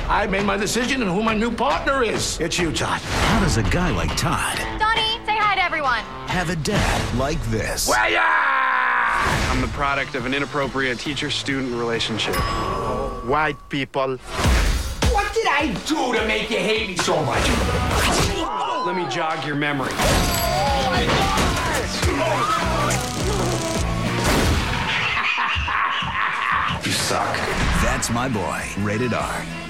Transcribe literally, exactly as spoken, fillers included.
I made my decision on who my new partner is. It's you, Todd. How does a guy like Todd Donnie, say hi to everyone. have a dad like this? Where ya? I'm the product of an inappropriate teacher-student relationship. White people. What did I do to make you hate me so much? Let me jog your memory. You suck. That's My Boy. Rated R.